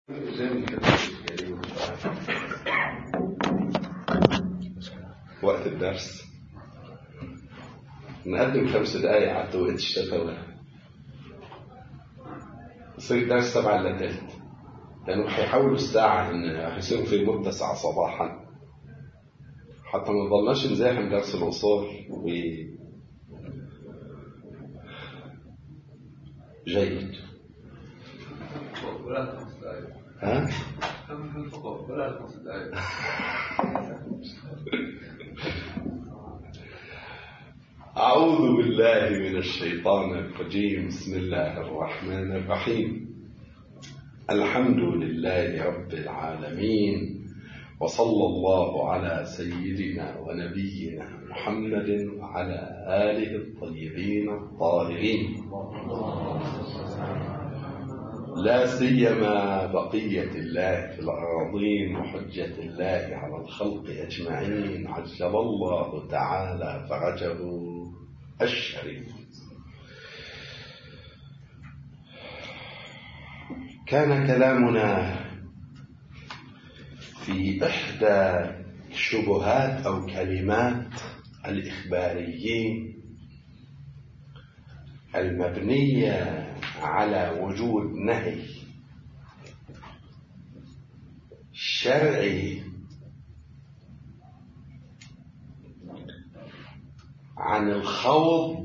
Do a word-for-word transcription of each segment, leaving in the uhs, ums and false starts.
وقت الدرس نقدم خمس دقايق على توقيت الشتوى، يصير الدرس سبعة إلا تلت، لأنه حيحولوا الساعة إن حيصيروا في متسعة صباحا حتى ما نضلناش نزاحم درس الأصول. و جيد. ها؟ أعوذ بالله من الشيطان الرجيم. بسم الله الرحمن الرحيم. الحمد لله رب العالمين، وصلى الله على سيدنا ونبينا محمد وعلى آله الطيبين الطاهرين، لا سيما بقية الله في الأراضين وحجة الله على الخلق أجمعين، عجل الله تعالى فرجه الشريف. كان كلامنا في إحدى شبهات أو كلمات الإخباريين المبنية على وجود نهي شرعي عن الخوض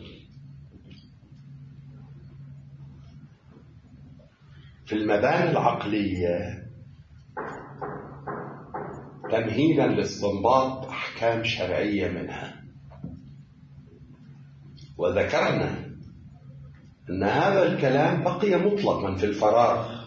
في المباني العقلية تمهيدا لاستنباط أحكام شرعية منها. وذكرنا أن هذا الكلام بقي مطلقا في الفراغ،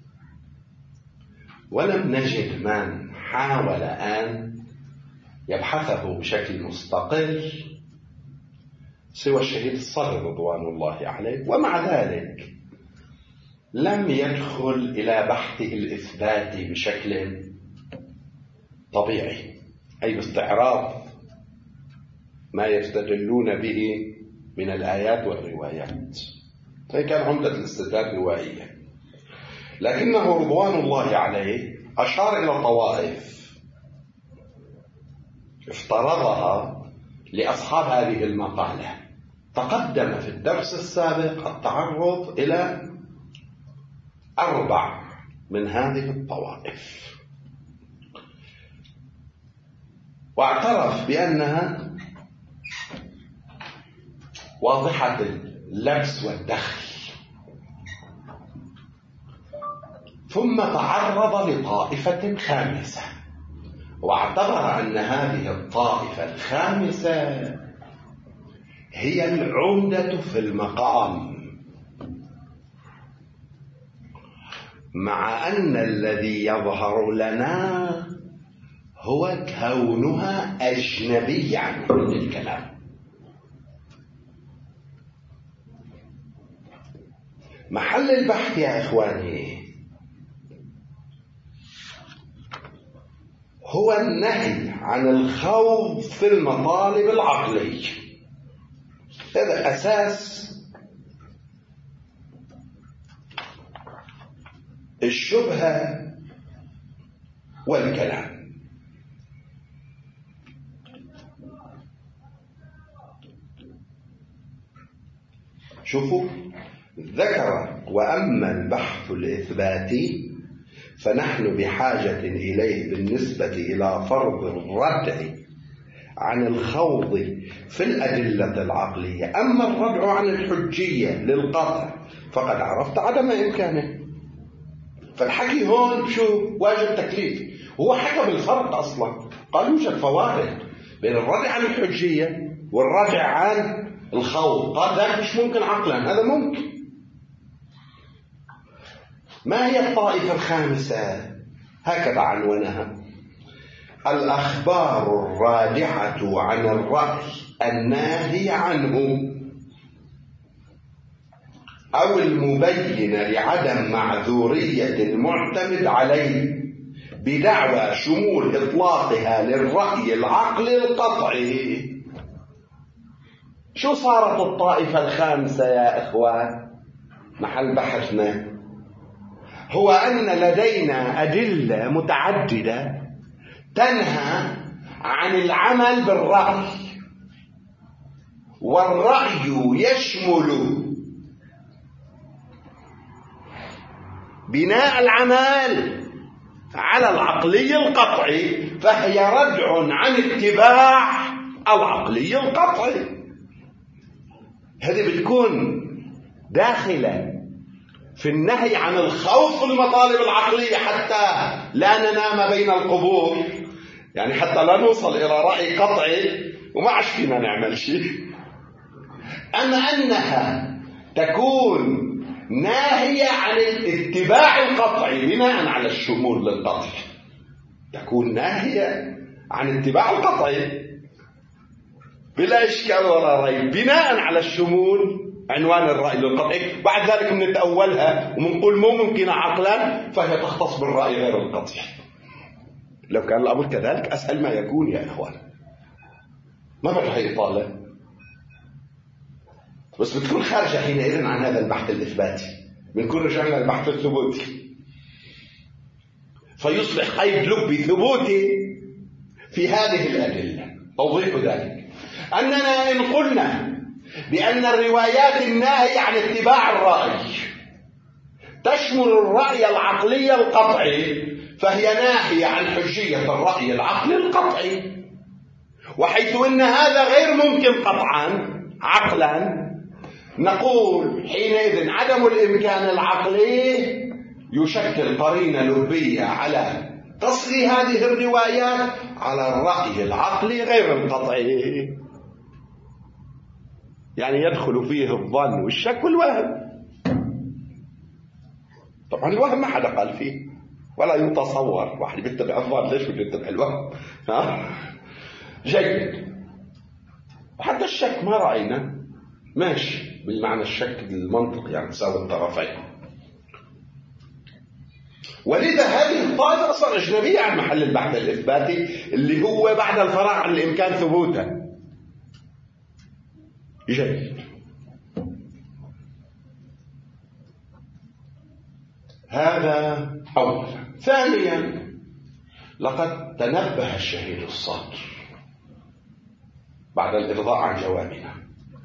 ولم نجد من حاول أن يبحثه بشكل مستقل سوى الشهيد الصدر رضوان الله عليه، ومع ذلك لم يدخل إلى بحثه الإثباتي بشكل طبيعي، أي باستعراض ما يستدلون به من الآيات والروايات. فهي كان عمدة الاستدلال روائية، لكنه رضوان الله عليه أشار إلى طوائف افترضها لأصحاب هذه المقالة. تقدم في الدرس السابق التعرض إلى أربع من هذه الطوائف، واعترف بأنها واضحة اللبس والدخل، ثم تعرض لطائفة خامسة واعتبر أن هذه الطائفة الخامسة هي العمدة في المقام، مع أن الذي يظهر لنا هو كونها أجنبية عن كل الكلام. محل البحث يا إخواني هو النهي عن الخوض في المطالب العقلية. هذا أساس الشبهة والكلام. شوفوا، ذكر وأما البحث الإثباتي فنحن بحاجة إليه بالنسبة إلى فرض الردع عن الخوض في الأدلة العقلية. أما الردع عن الحجية للقطع فقد عرفت عدم إمكانه. فالحكي هون شو؟ واجب تكليف. هو حكى بالفرق أصلا، قال يوجد فوارق بين الردع عن الحجية والردع عن الخوض. قال ذلك مش ممكن عقلا، هذا ممكن. ما هي الطائفة الخامسة؟ هكذا عنونها: الأخبار الرادعة عن الرأي الناهي عنه أو المبينة لعدم معذورية المعتمد عليه بدعوى شمول إطلاقها للرأي العقلي القطعي. شو صارت الطائفة الخامسة يا إخوان؟ محل بحثنا هو أن لدينا أدلة متعددة تنهى عن العمل بالرأي، والرأي يشمل بناء العمل على العقلي القطعي، فهي ردع عن اتباع العقلي القطعي. هذه بتكون داخلة في النهي عن الخوف في المطالب العقلية حتى لا ننام بين القبور، يعني حتى لا نوصل إلى رأي قطعي وما عادش فينا نعمل شيء. أما أنها تكون ناهية عن الاتباع القطعي بناء على الشمول للقطع، تكون ناهية عن اتباع القطعي بلا إشكال ولا ريب بناء على الشمول عنوان الرأي للقطعي. بعد ذلك نتأولها ومنقول مو ممكن عقلا، فهي تختص بالرأي غير القطعي. لو كان الأمر كذلك أسهل ما يكون يا إخوان، ما بدها إطالة، بس بتكون خارجة حينئذ عن هذا البحث الإثباتي، بنكون رجعنا للبحث الثبوتي، فيصبح قيد لبي ثبوتي في هذه الأدلة. توضيح ذلك أننا إن قلنا بأن الروايات الناهية عن اتباع الرأي تشمل الرأي العقلي القطعي، فهي ناهية عن حجية الرأي العقلي القطعي، وحيث أن هذا غير ممكن قطعا عقلا، نقول حينئذ عدم الإمكان العقلي يشكل قرينة لبية على تصغي هذه الروايات على الرأي العقلي غير القطعي، يعني يدخل فيه الظن والشك والوهم. طبعا الوهم ما حدا قال فيه ولا يتصور، واحد بيتبع الظن ليش بده يتبع الوهم؟ ها جيد. وحتى الشك ما رأينا ماشي بالمعنى الشك المنطقي، يعني تساوي الطرفين. ولذا هذه الطائفة أصلا أجنبية عن محل البحث الإثباتي اللي هو بعد الفراغ عن الإمكان ثبوتا. جيد. هذا أولا. ثانيا، لقد تنبه الشهيد الصادر بعد الإرضاء عن جوابنا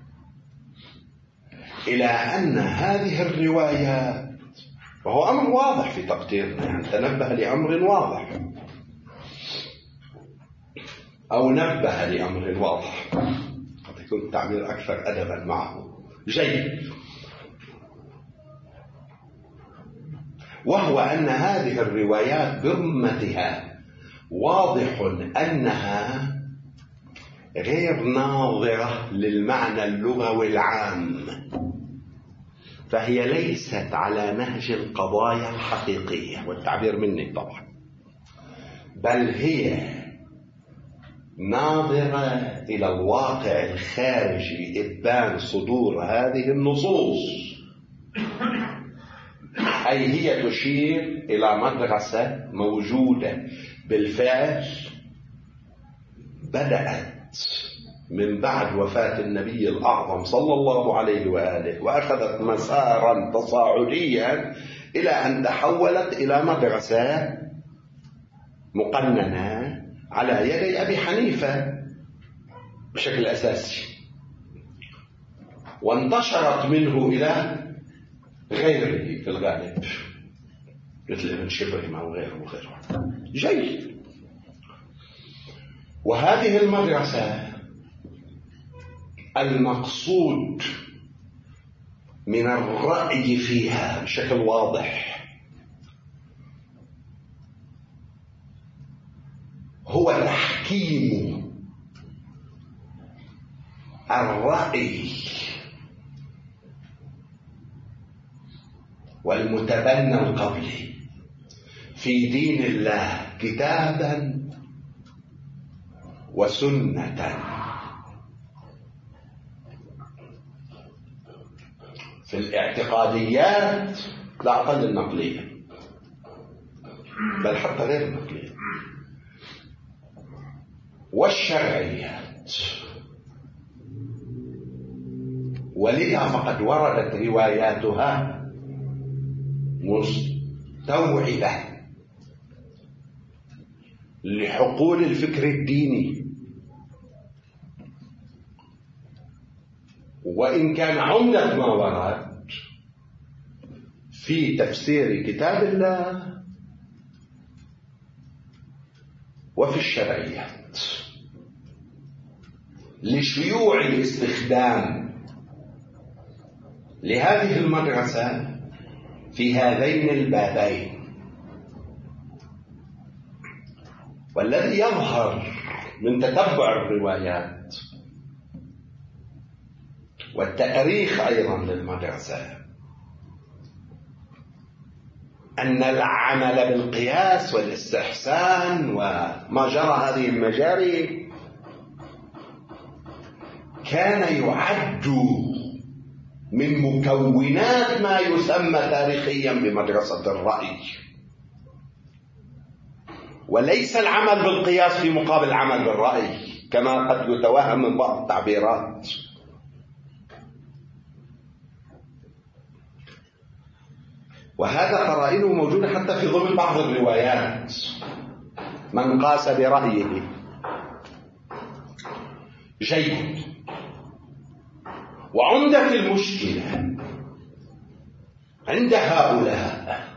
إلى أن هذه الروايات، وهو أمر واضح في تقديرنا، يعني تنبه لأمر واضح أو نبه لأمر واضح، قد يكون التعبير أكثر أدبا معه. جيد. وهو أن هذه الروايات برمتها واضح أنها غير ناظرة للمعنى اللغوي العام، فهي ليست على نهج القضايا الحقيقية، والتعبير مني طبعا، بل هي ناظرة إلى الواقع الخارجي إبان صدور هذه النصوص، أي هي تشير إلى مدرسة موجودة بالفعل بدأت من بعد وفاة النبي الأعظم صلى الله عليه وآله، وأخذت مسارا تصاعديا إلى أن تحولت إلى مدرسة مقننة على يدي أبي حنيفة بشكل أساسي، وانتشرت منه إلى غيره في الغالب مثل ابن شبرمة وغيره وغيره. جيد. وهذه المدرسة المقصود من الرأي فيها بشكل واضح هو تحكيم الرأي والمتبنى القبلي في دين الله كتابا وسنة في الاعتقاديات لا أقل النقلية، بل حتى غير النقلية، والشرعيات. ولذا فقد وردت رواياتها توعية لحقول الفكر الديني، وإن كان عمدة ما ورد في تفسير كتاب الله وفي الشرعيات لشيوع الاستخدام لهذه المدرسة في هذين البابين. والذي يظهر من تتبع الروايات والتاريخ أيضا للمدرسة أن العمل بالقياس والاستحسان وما جرى هذه المجاري كان يعد من مكونات ما يسمى تاريخيا بمدرسة الرأي، وليس العمل بالقياس في مقابل العمل بالرأي كما قد يتوهم من بعض التعبيرات. وهذا قرائنه موجودة حتى في ضمن بعض الروايات، من قاس برأيه جيد. وعمدة المشكلة عند هؤلاء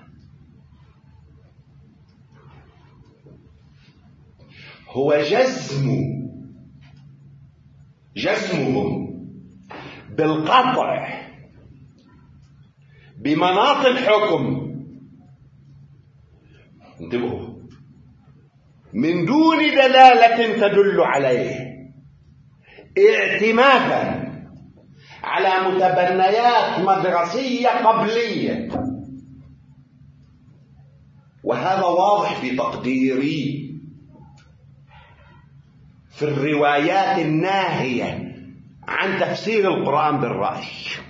هو جزم جزمهم بالقطع بمناط الحكم، انتبهوا، من دون دلالة تدل عليه، اعتمادا على متبنيات مدرسية قبلية. وهذا واضح في تقديري في الروايات الناهية عن تفسير القرآن بالرأي.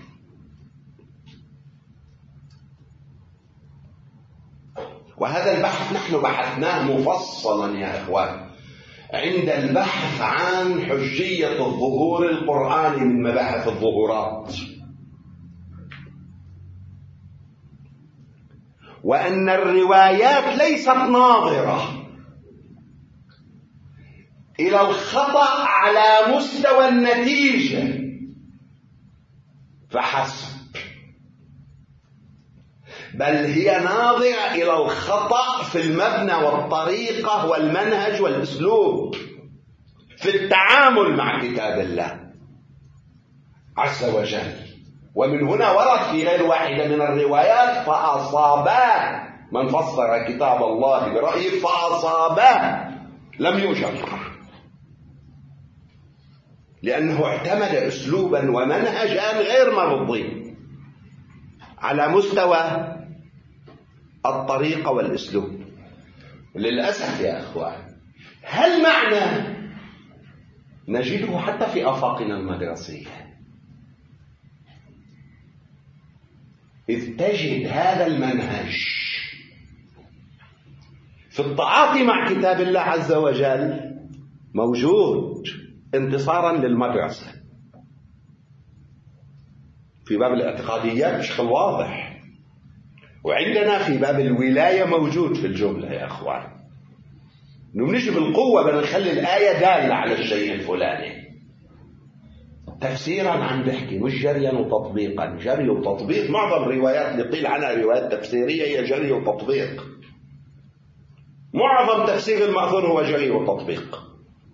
وهذا البحث نحن بحثناه مفصلا يا إخوان عند البحث عن حجية الظهور القرآني من مباحث الظهورات، وأن الروايات ليست ناظرة إلى الخطأ على مستوى النتيجة فحسب، بل هي ناظرة إلى الخطأ في المبنى والطريقة والمنهج والأسلوب في التعامل مع كتاب الله عز وجل. ومن هنا ورد في غير واحدة من الروايات فأصاباه من فسر كتاب الله برأيه، فأصاباه لم يجر، لأنه اعتمد أسلوبا ومنهجا غير مرضي على مستوى الطريقة والأسلوب. للأسف يا أخوان هل معنى نجده حتى في آفاقنا المدرسية، إذ تجد هذا المنهج في التعاطي مع كتاب الله عز وجل موجود انتصارا للمدرسة في باب الاعتقاديات بشكل واضح، وعندنا في باب الولاية موجود في الجملة يا أخوان. نمشي بالقوة بنخلي الآية دالة على الشيء الفلاني تفسيرا عن بحكي مش جريا وتطبيقا. جري وتطبيق معظم الروايات اللي قيل عنها روايات تفسيرية هي جري وتطبيق، معظم تفسير المأثور هو جري وتطبيق.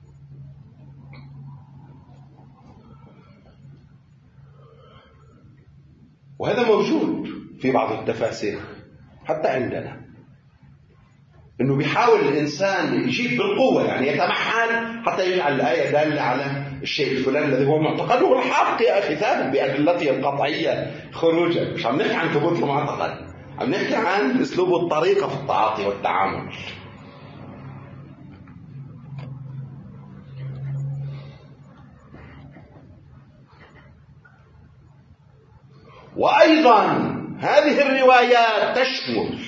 وهذا موجود في بعض التفاسير حتى عندنا، انه بيحاول الانسان يجيب بالقوه، يعني يتمحل حتى يجعل الايه داله على الشيء الفلاني الذي هو معتقده الحق يا اخي، ثابت بادلته القطعيه خروجا. مش عم نحكي عن ثبوت المعتقد، عم نحكي عن الاسلوب والطريقه في التعاطي والتعامل. وأيضا هذه الروايات تشمل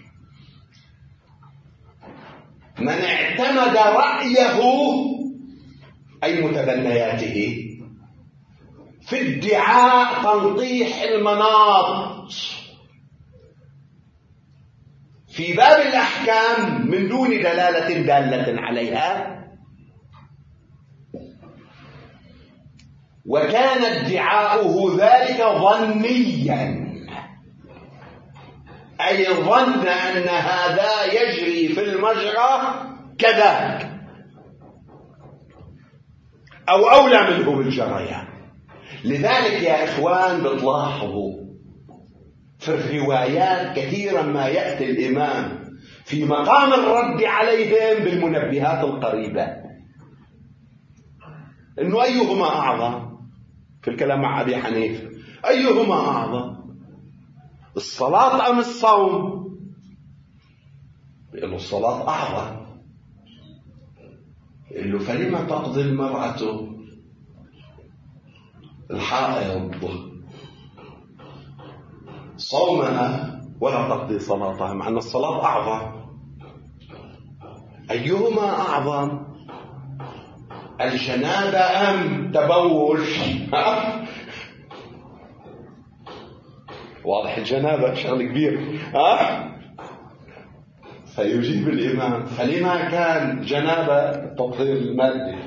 من اعتمد رأيه أي متبنياته في ادعاء تنطيح المناط في باب الأحكام من دون دلالة دالة عليها، وكان ادعاؤه ذلك ظنيا، أي ظن أن هذا يجري في المجرى كذلك أو أولى منه بالجريان. لذلك يا إخوان بتلاحظوا في الروايات كثيرا ما يأتي الإمام في مقام الرد عليهم بالمنبهات القريبة، إنه أيهما أعظم في الكلام مع أبي حنيفة، أيهما أعظم الصلاة أم الصوم؟ يقول له الصلاة أعظم. يقول له فلما تقضي المرأة الحائض صومها ولا تقضي صلاتها، مع أن الصلاة أعظم؟ أيهما أعظم، الجنابة أم تبول؟ واضح الجنابة شغل كبير. ها فيجيب الإمام فلما كان جنابة التطهير المادي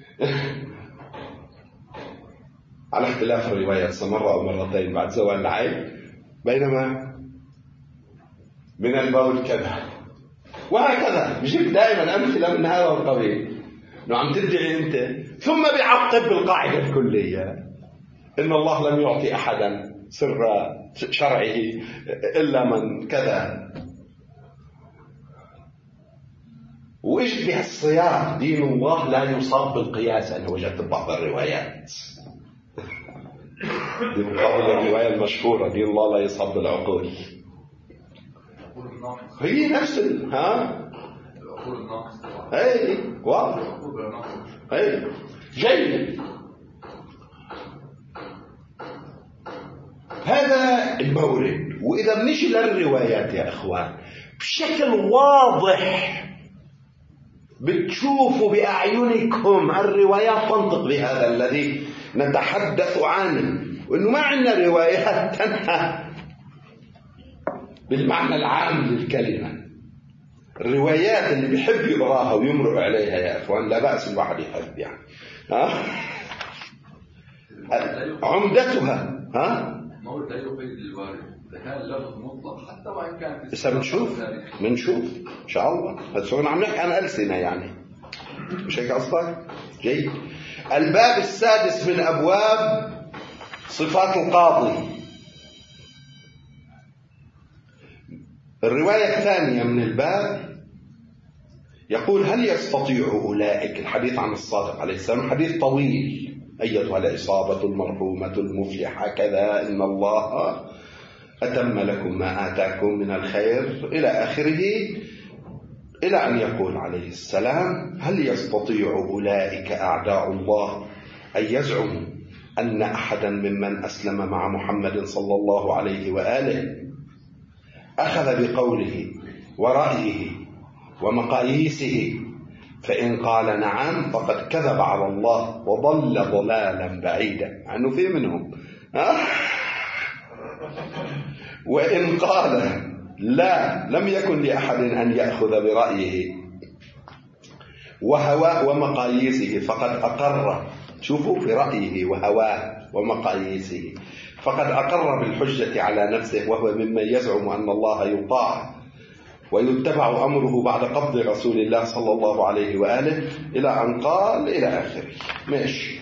على اختلاف الروايات مرة أو مرتين بعد زوال العين، بينما من البول كذا، وهكذا بجيب دائما أمثلة من هذا القبيل، إنه عم تدعي أنت، ثم بيعقب بالقاعدة الكلية إن الله لم يعطي أحدا سر شرعه إلا من كذا. ويشبه السياق دين الله لا يصاب بالقياس. أنا وجدت بعض الروايات دي مقابل الرواية المشهورة دين الله لا يصاب بالعقول، هي نفس ال... ها اي واضح اي جيد. هذا المورد. وإذا بنجي للروايات يا إخوان بشكل واضح بتشوفوا بأعينكم الروايات تنطق بهذا الذي نتحدث عنه، وإنه ما عندنا روايات تنهى بالمعنى العام للكلمة. الروايات اللي بيحب يقراها ويمرق عليها يا إخوان لا بأس الواحد يحب يعني ها عمدتها ها مورد لا يقيد الوارد، إذا كان اللفظ مطلق حتى وإن كان بس بنشوف بنشوف إن شاء الله. بس عم نحكي عن ألسنة يعني، مش هيك قصدك؟ جيد. الباب السادس من أبواب صفات القاضي. الرواية الثانية من الباب يقول هل يستطيع أولئك، الحديث عن الصادق عليه السلام حديث طويل، أيتها الإصابة المرحومة المفلحة كذا إن الله أتم لكم ما آتاكم من الخير إلى آخره، إلى أن يقول عليه السلام هل يستطيع أولئك أعداء الله أن يزعموا أن أحدا ممن أسلم مع محمد صلى الله عليه وآله أخذ بقوله ورأيه ومقاييسه، فإن قال نعم فقد كذب على الله وضل ضلالا بعيدا عنه في منهم ها؟ وإن قال لا لم يكن لأحد أن يأخذ برأيه وهواه ومقاييسه فقد أقر، شوفوا برأيه وهواه ومقاييسه، فقد أقر بالحجة على نفسه، وهو ممن يزعم أن الله يطاع ويتبع أمره بعد قبض رسول الله صلى الله عليه وآله إلى أن قال إلى آخره. ماشي.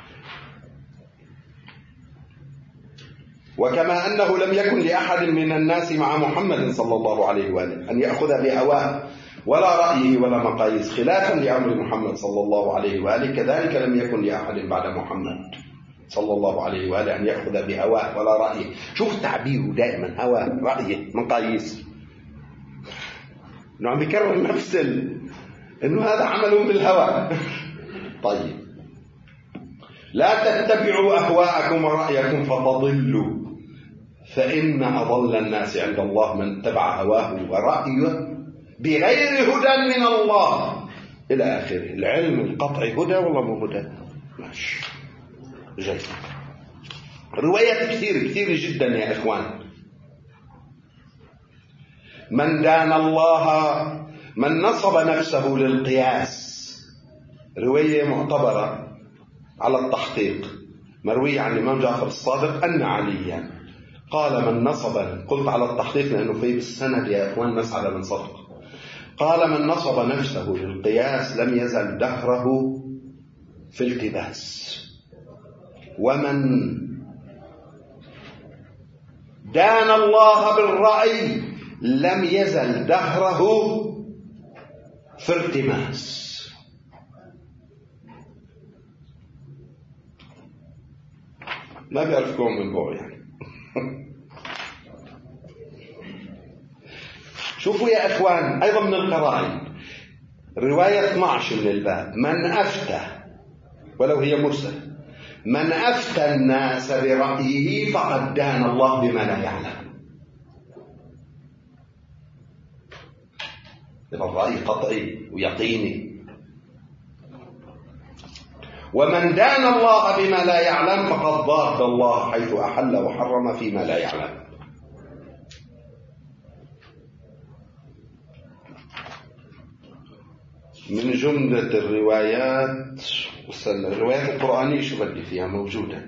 وكما أنه لم يكن لأحد من الناس مع محمد صلى الله عليه وآله أن يأخذ بهواه ولا رأيه ولا مقاييس خلافا لأمر محمد صلى الله عليه وآله، كذلك لم يكن لأحد بعد محمد صلى الله عليه وآله أن يأخذ بهواه ولا رأيه. شوف التعبير دائما هواه رأيه مقاييس، إنه عم بيكرر نفس ال... إنه هذا عمل بالهوى. طيب لا تتبعوا أهواءكم ورأيكم فتضلوا، فإن أضل الناس عند الله من اتبع هواه ورأيه بغير هدى من الله إلى آخره. العلم القطعي هدى ولا مو هدى؟ ماشي جيد. روايات كثير كثير جدا يا إخوان. من دان الله، من نصب نفسه للقياس. رواية معتبرة على التحقيق مروية عن الإمام جعفر الصادق أن عليا قال من نصب، قلت على التحقيق لأنه في بالسند يا أخوان مسألة من صدق، قال من نصب نفسه للقياس لم يزل دهره في التباس، ومن دان الله بالرأي لم يزل دهره في ارتماس. ما بيعرفكم من بعض يعني. شوفوا يا أخوان أيضا من القرائن رواية اثناشر من الباب، من أفتى ولو هي مرسل، من أفتى الناس برأيه فقد دان الله بما لا يعلم. الرأي قطعي ويقيني. ومن دان الله بما لا يعلم فقد ضاد الله حيث أحل وحرم فيما لا يعلم. من جملة الروايات الروايات القرآنية شو بدي فيها موجودة.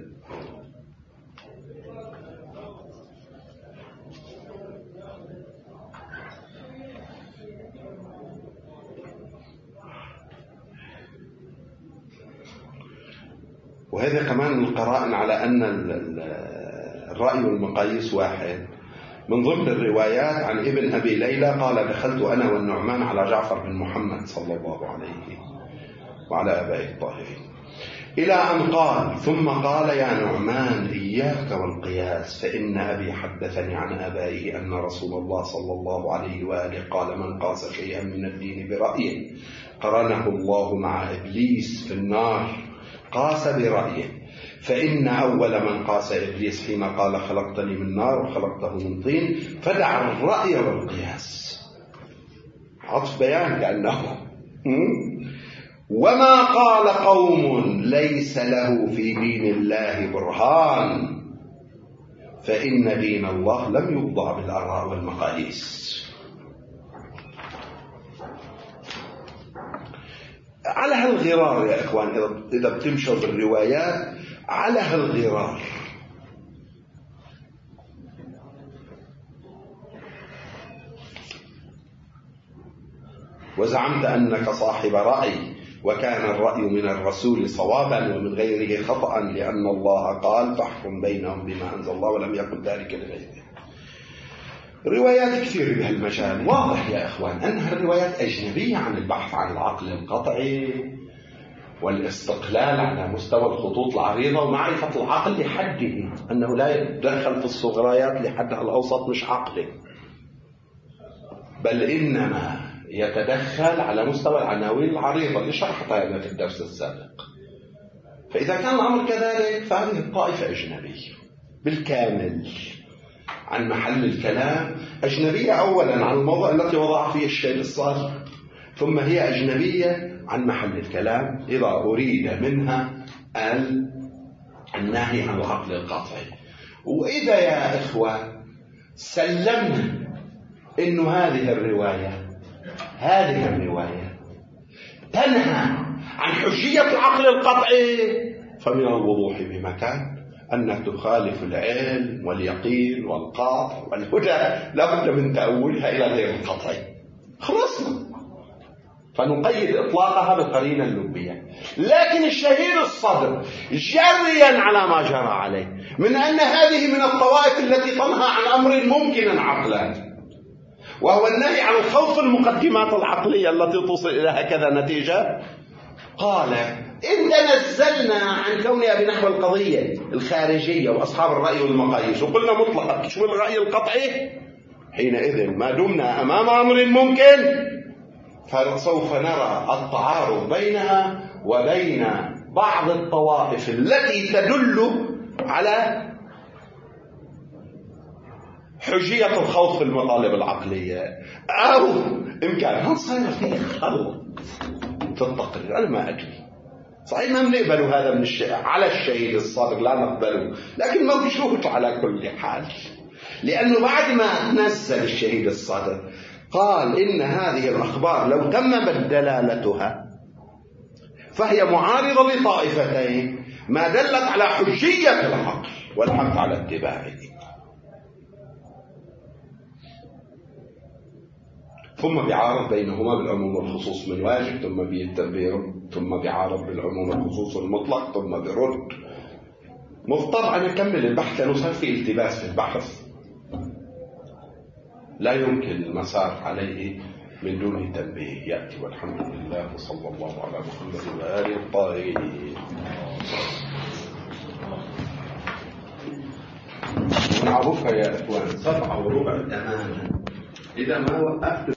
وهذا كمان القرائن على أن الرأي والمقاييس واحد. من ضمن الروايات عن ابن أبي ليلى قال دخلت أنا والنعمان على جعفر بن محمد صلى الله عليه وعلى آبائه الطاهرين إلى أن قال ثم قال يا نعمان إياك والقياس فإن أبي حدثني عن آبائه أن رسول الله صلى الله عليه وآله قال من قاس شيئا من الدين برأيه قرنه الله مع إبليس في النار قاس برأيه، فإن أول من قاس إبليس حين قال خلقتني من نار وخلقته من طين فدع الرأي والقياس. عطف بيان كأنه وما قال قوم ليس له في دين الله برهان فإن دين الله لم يوضع بالآراء والمقاييس. على هالغرار يا إخوان إذا بتمشوا بالروايات على هالغرار وزعمت أنك صاحب رأي وكان الرأي من الرسول صوابا ومن غيره خطأ لأن الله قال فاحكم بينهم بما أنزل الله ولم يقل ذلك لغيره. روايات كثيرة بهالمجال. واضح يا إخوان أنها الروايات أجنبية عن البحث عن العقل القطعي والاستقلال على مستوى الخطوط العريضة ومعرفة العقل لحده، أنه لا يتدخل في الصغريات لحدها الأوسط مش عقلي، بل إنما يتدخل على مستوى العناوين العريضة اللي شرحتها أنا في الدرس السابق. فإذا كان الأمر كذلك فهذه الطائفة أجنبية بالكامل عن محل الكلام، أجنبية أولا عن الموضوع التي وضع فيه الشيء الصادق، ثم هي أجنبية عن محل الكلام إذا أريد منها النهي عن العقل القطعي. وإذا يا إخوة سلمنا إنه هذه الرواية هذه الرواية تنهى عن حجية العقل القطعي فمن الوضوح بمكان أنها تخالف العلم واليقين والقاطع والهدى لا بد من تأولها إلى غير القطعي. خلصنا، فنقيد إطلاقها بالقرينة اللبية. لكن الشهيد الصدر جريا على ما جرى عليه من أن هذه من الطوائف التي تنهى عن أمر ممكن عقلا، وهو النهي عن الخوف المقدمات العقلية التي توصل إلى هكذا نتيجة، قال إن تنزلنا عن كونها بنحو القضية الخارجية وأصحاب الرأي والمقاييس وقلنا مطلقا شو الرأي القطعي، حينئذ ما دمنا أمام أمر ممكن فسوف نرى التعارض بينها وبين بعض الطوائف التي تدل على حجية الخوض في المطالب العقلية أو إمكانها صار فيه خلط في التقرير. أنا ما أدري صحيح ما بنقبل هذا من الشيء على الشهيد الصادق لا نقبله، لكن موجود على كل حال. لأنه بعد ما نزل الشهيد الصادق قال إن هذه الأخبار لو تم دلالتها فهي معارضة لطائفتين، ما دلت على حجية العقل والحث على اتباعه. ثم بيعارض بينهما بالعموم والخصوص من واجب، ثم بيتبير، ثم بيعارض بالعموم والخصوص المطلق، ثم بيرد. مضطر أن أكمل البحث لأنه صار في التباس في البحث لا يمكن المسار عليه من دون تنبيه يأتي. والحمد لله وصلى الله على محمد وآله الطاهرين. نعرفها يا إخوان، سبعة وربع تماما إذا ما وقفت